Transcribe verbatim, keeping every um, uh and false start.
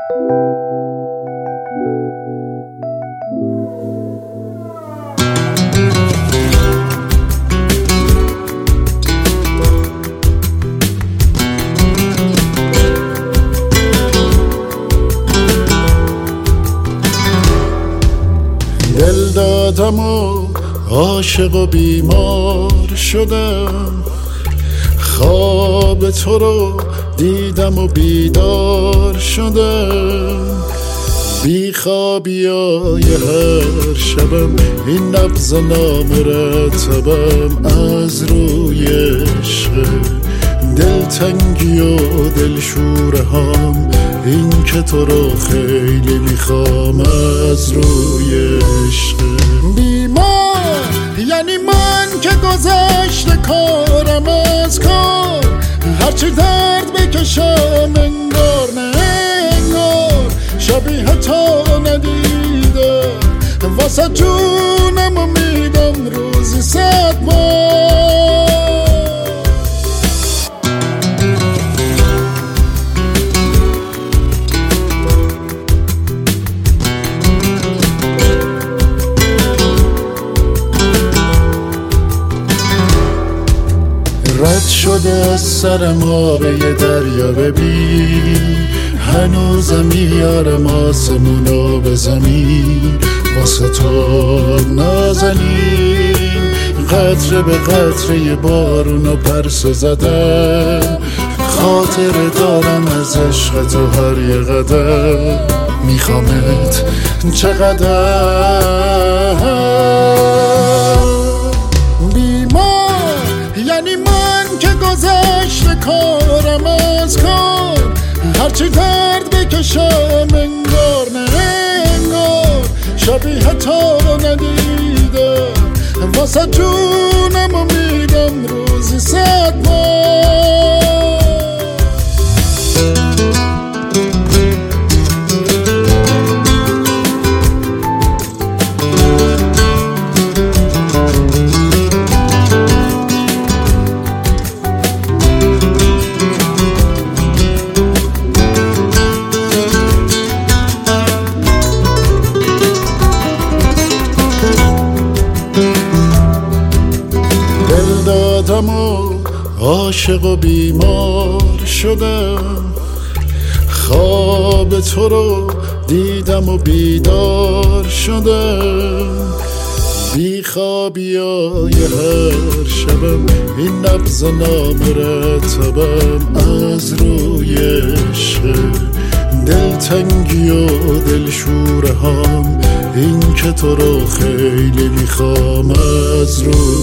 دل دادم و عاشق و بیمار شدم، خواب تو رو دیدم و بیدار شدم. بی خوابیای هر شبم این نبض نامرتبم از روی عشق، دلتنگی و دلشوره هم این که تو رو خیلی میخوام از روی عشق. بیمار یعنی من که گذشته کارم از کار، هرچی درد بکشم انگار نه انگار شبیه تو ندیدم، واسه جونم و میدم روزی صد بار. رد شده از سرم آب یه دریا، ببین هنوزم میارم آسمونو به زمین واسه تو نازنین. قطره به قطره بارونو پرسه زدم، خاطر دارم از عشق تو هر یه قدم، میخوامت چقدر. بیمار یعنی من که گذشته کارم از کار، هرچی درد بکشم انگار نه انگار شبیه تو ندیدم، واسه جونم و میدم روزی صد بار. دادم و عاشق و بیمار شدم، خواب تو رو دیدم و بیدار شدم. بی خوابیای هر شبم این نبض نامرتبم از روی عشق، دلتنگی و دلشوره هم این که تو رو خیلی میخوام از روی